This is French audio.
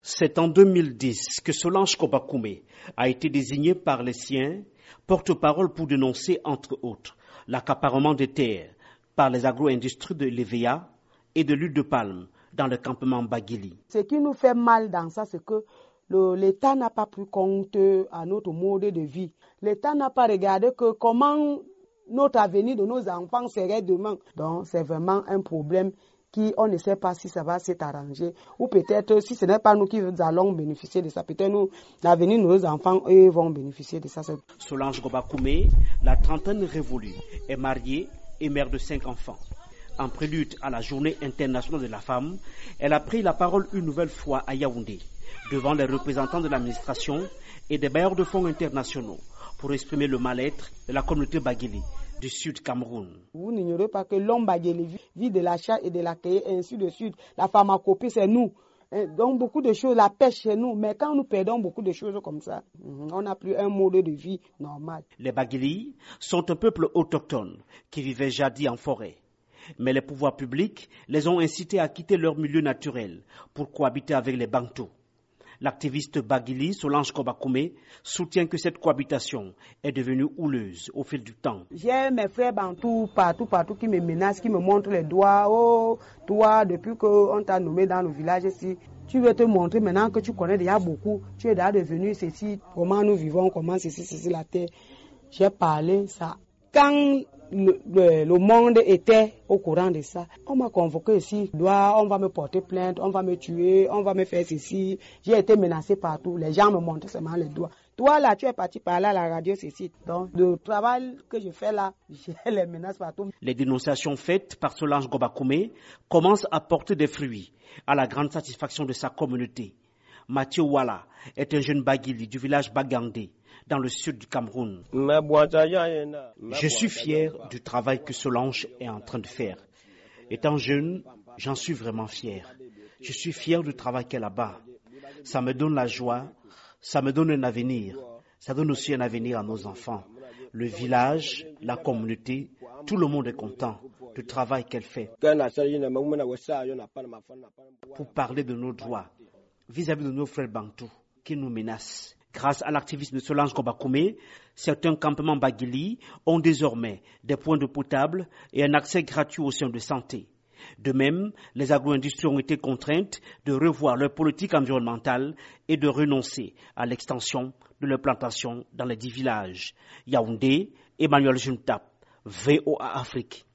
C'est en 2010 que Solange Kobakoumé a été désignée par les siens porte-parole pour dénoncer, entre autres, l'accaparement des terres par les agro-industries de l'EVA et de l'huile de palme dans le campement Baguili. Ce qui nous fait mal dans ça, c'est que l'État n'a pas pris compte à notre mode de vie. L'État n'a pas regardé que comment notre avenir de nos enfants serait demain. Donc c'est vraiment un problème on ne sait pas si ça va s'arranger. Ou peut-être si ce n'est pas nous qui allons bénéficier de ça, peut-être nous, l'avenir de nos enfants, eux, vont bénéficier de ça. Solange Kobakoumé, la trentaine révolue, est mariée et mère de 5 enfants. En prélude à la Journée internationale de la femme, elle a pris la parole une nouvelle fois à Yaoundé, devant les représentants de l'administration et des bailleurs de fonds internationaux, pour exprimer le mal-être de la communauté Baguili du Sud Cameroun. Vous n'ignorez pas que l'homme Baguili vit de l'achat et de l'accueil, et ainsi de suite. La pharmacopée, c'est nous. Donc beaucoup de choses, la pêche, c'est nous. Mais quand nous perdons beaucoup de choses comme ça, on n'a plus un mode de vie normal. Les Baguili sont un peuple autochtone qui vivait jadis en forêt. Mais les pouvoirs publics les ont incités à quitter leur milieu naturel pour cohabiter avec les Bantous. L'activiste Baguili, Solange Kobakoumé, soutient que cette cohabitation est devenue houleuse au fil du temps. J'ai mes frères Bantous partout qui me menacent, qui me montrent les doigts. Oh, toi, depuis qu'on t'a nommé dans le village ici, tu veux te montrer maintenant que tu connais déjà beaucoup. Tu es déjà devenu ceci, comment nous vivons, comment ceci, la terre. J'ai parlé ça. Quand le monde était au courant de ça, on m'a convoqué ici, on va me porter plainte, on va me tuer, on va me faire ceci. J'ai été menacé partout, les gens me montraient seulement les doigts. Toi là, tu es parti parler à la radio ceci. Donc le travail que je fais là, j'ai les menaces partout. Les dénonciations faites par Solange Kobakoumé commencent à porter des fruits, à la grande satisfaction de sa communauté. Mathieu Wala est un jeune Baguili du village Bagandé, dans le sud du Cameroun. Je suis fier du travail que Solange est en train de faire. Étant jeune, j'en suis vraiment fier. Je suis fier du travail qu'elle a là-bas. Ça me donne la joie, ça me donne un avenir. Ça donne aussi un avenir à nos enfants. Le village, la communauté, tout le monde est content du travail qu'elle fait. Pour parler de nos droits vis-à-vis de nos frères Bantous qui nous menacent. Grâce à l'activisme de Solange Kobakoumé, certains campements Baguili ont désormais des points d'eau potable et un accès gratuit aux soins de santé. De même, les agro-industries ont été contraintes de revoir leur politique environnementale et de renoncer à l'extension de leurs plantations dans les 10 villages. Yaoundé, Emmanuel Juntap, VOA Afrique.